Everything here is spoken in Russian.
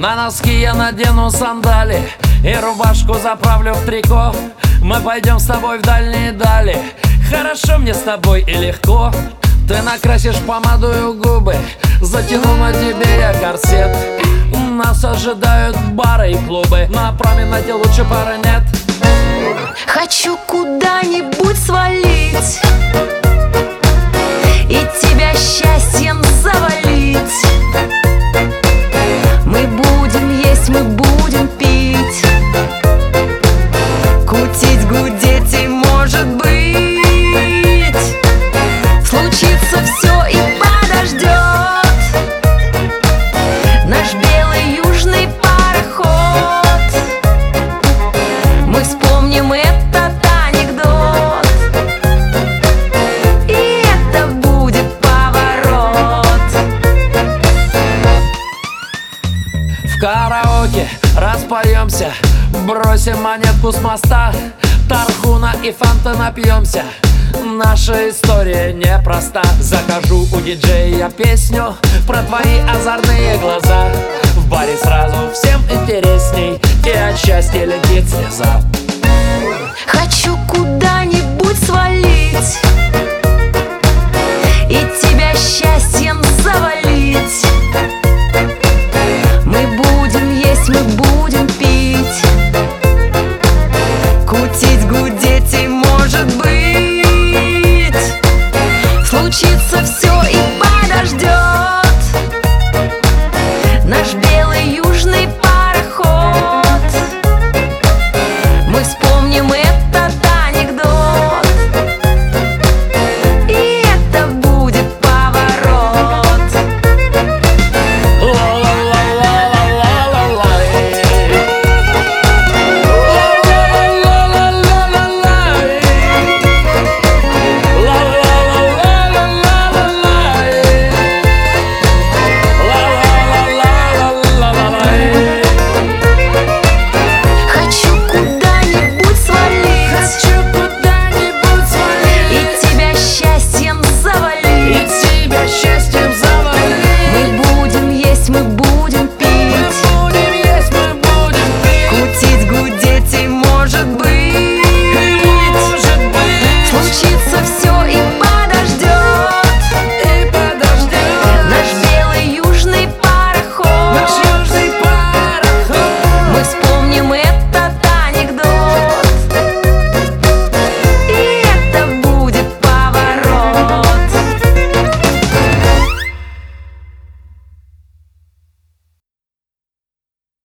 На носки я надену сандали и рубашку заправлю в трико. Мы пойдем с тобой в дальние дали. Хорошо мне с тобой и легко. Ты накрасишь помадою губы, затяну на тебе я корсет. Нас ожидают бары и клубы, на променаде лучше пары нет. Хочу куда-нибудь свалить и тебя счастьем завалить. Мы будем есть, мы будем пить, кутить, гудеть и, может быть, случится все и подождет наш белый южный пароход. Мы вспомним этот анекдот, и это будет поворот. В караоке распоемся, бросим монетку с моста, тархуна и фанта напьемся. Наша история непроста. Закажу у диджея песню про твои озорные глаза. В баре сразу всем интересней, и от счастья летит слеза.